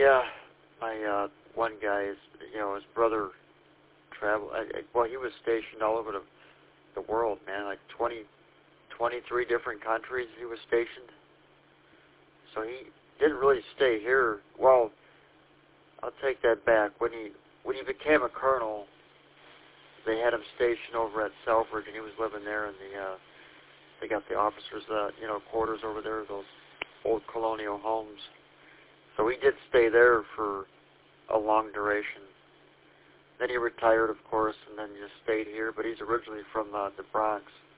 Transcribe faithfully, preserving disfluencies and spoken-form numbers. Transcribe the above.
Yeah, my uh, one guy is, you know, his brother traveled. I, I, well, he was stationed all over the, the world, man. Like twenty, twenty-three different countries he was stationed. So he didn't really stay here. Well, I'll take that back. When he when he became a colonel, they had him stationed over at Selfridge, and he was living there in the. Uh, they got the officers, uh, you know, quarters over there, those old colonial homes. So he did stay there for a long duration. Then he retired, of course, and then just stayed here. But he's originally from uh, the Bronx.